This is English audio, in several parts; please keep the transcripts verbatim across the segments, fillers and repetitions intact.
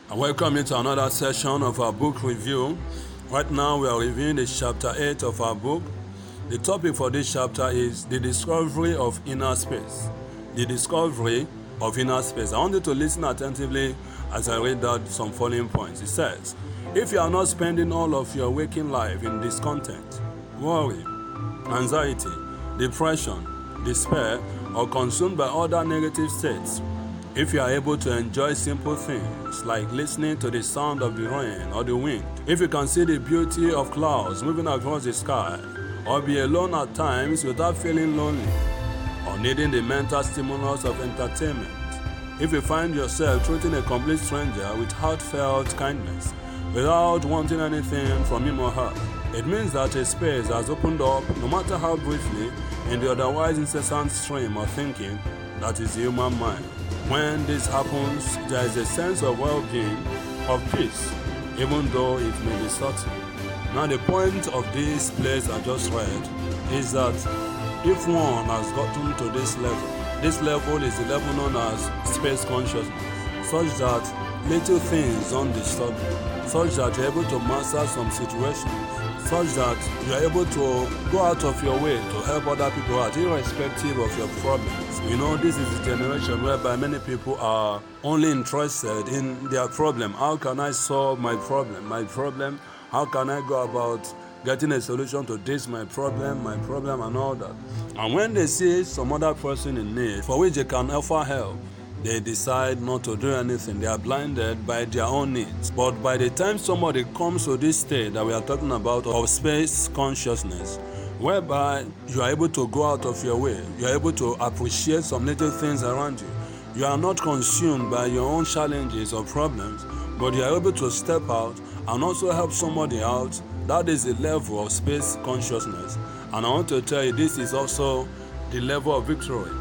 I welcome you to another session of our book review. Right now we are reviewing the chapter eight of our book. The topic for this chapter is the discovery of inner space. The discovery of inner space. I want you to listen attentively as I read out some following points. It says, if you are not spending all of your waking life in discontent, worry, anxiety, depression, despair, or consumed by other negative states, if you are able to enjoy simple things like listening to the sound of the rain or the wind, if you can see the beauty of clouds moving across the sky, or be alone at times without feeling lonely, or needing the mental stimulus of entertainment, if you find yourself treating a complete stranger with heartfelt kindness, without wanting anything from him or her, it means that a space has opened up, no matter how briefly, in the otherwise incessant stream of thinking that is the human mind. When this happens, there is a sense of well-being, of peace, even though it may be subtle. Now the point of this place I just read is that if one has gotten to this level, this level is the level known as space consciousness, such that little things don't disturb you, such that you're able to master some situations, such that you are able to go out of your way to help other people out, irrespective of your problems. You know, this is a generation whereby many people are only interested in their problem. How can I solve my problem? My problem, how can I go about getting a solution to this, my problem, my problem, and all that. And when they see some other person in need for which they can offer help, they decide not to do anything. They are blinded by their own needs. But by the time somebody comes to this state that we are talking about of space consciousness, whereby you are able to go out of your way, you are able to appreciate some little things around you. You are not consumed by your own challenges or problems, but you are able to step out and also help somebody out. That is the level of space consciousness. And I want to tell you, this is also the level of victory.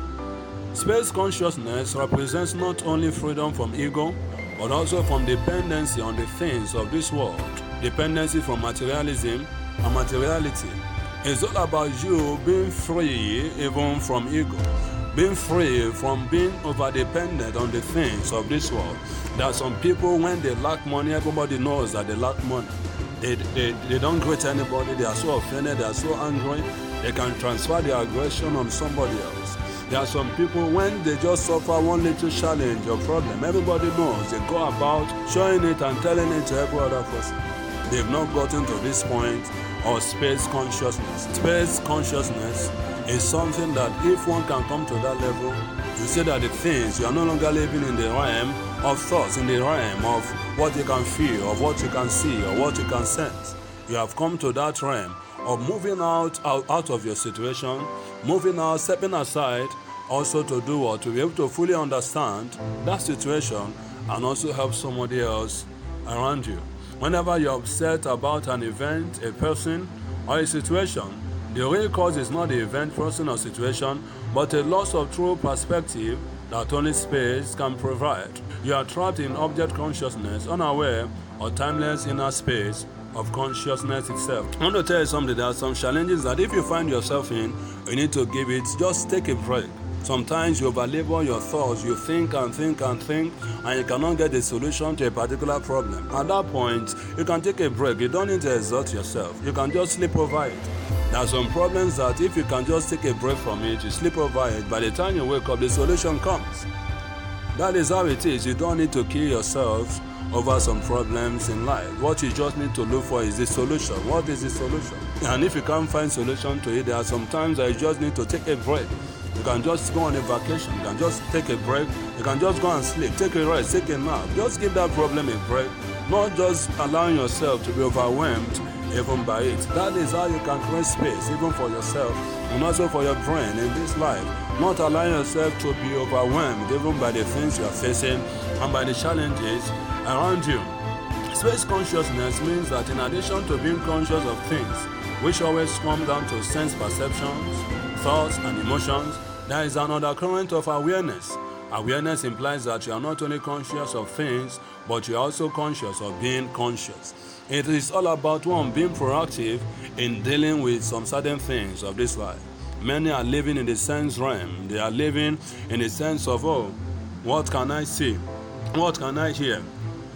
Space consciousness represents not only freedom from ego, but also from dependency on the things of this world, dependency from materialism and materiality. It's all about you being free even from ego, being free from being over-dependent on the things of this world. There are some people, when they lack money, everybody knows that they lack money. They, they, they don't greet anybody, they are so offended, they are so angry, they can transfer their aggression on somebody else. There are some people, when they just suffer one little challenge or problem, everybody knows. They go about showing it and telling it to every other person. They've not gotten to this point of space consciousness. Space consciousness is something that if one can come to that level, you see that the things, you are no longer living in the realm of thoughts, in the realm of what you can feel, of what you can see, or what you can sense. You have come to that realm of moving out, out, out of your situation, moving out, stepping aside, also to do what? To be able to fully understand that situation and also help somebody else around you. Whenever you're upset about an event, a person, or a situation, the real cause is not the event, person, or situation, but a loss of true perspective that only space can provide. You are trapped in object consciousness, unaware of timeless inner space of consciousness itself. I want to tell you something. There are some challenges that if you find yourself in, you need to give it, just take a break. Sometimes you overlabor your thoughts, you think and think and think, and you cannot get a solution to a particular problem. At that point, you can take a break. You don't need to exert yourself. You can just sleep over it. There are some problems that if you can just take a break from it, you sleep over it, by the time you wake up, the solution comes. That is how it is. You don't need to kill yourself over some problems in life. What you just need to look for is the solution. What is the solution? And if you can't find solution to it, there are some times that you just need to take a break. You can just go on a vacation. You can just take a break. You can just go and sleep. Take a rest. Take a nap. Just give that problem a break. Not just allowing yourself to be overwhelmed even by it. That is how you can create space even for yourself and also for your brain in this life. Not allowing yourself to be overwhelmed even by the things you are facing and by the challenges around you. Space consciousness means that in addition to being conscious of things, which always come down to sense perceptions, thoughts, and emotions, there is another current of awareness. Awareness implies that you are not only conscious of things, but you are also conscious of being conscious. It is all about one being proactive in dealing with some certain things of this life. Many are living in the sense realm. They are living in the sense of, oh, what can I see? What can I hear?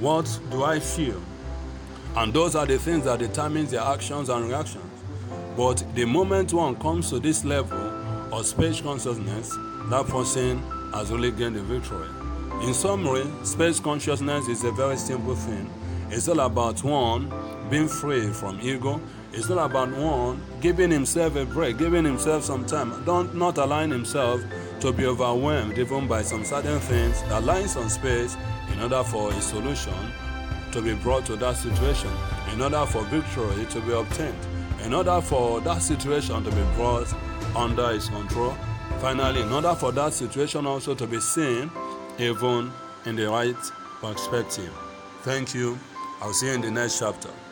What do I feel? And those are the things that determine their actions and reactions. But the moment one comes to this level of space consciousness, that person has really gained the victory. In summary, space consciousness is a very simple thing. It's all about one being free from ego. It's all about one giving himself a break, giving himself some time, don't not allowing himself to be overwhelmed even by some certain things, allowing some space in order for a solution to be brought to that situation, in order for victory to be obtained, in order for that situation to be brought under his control. Finally, in order for that situation also to be seen even in the right perspective. Thank you. I'll see you in the next chapter.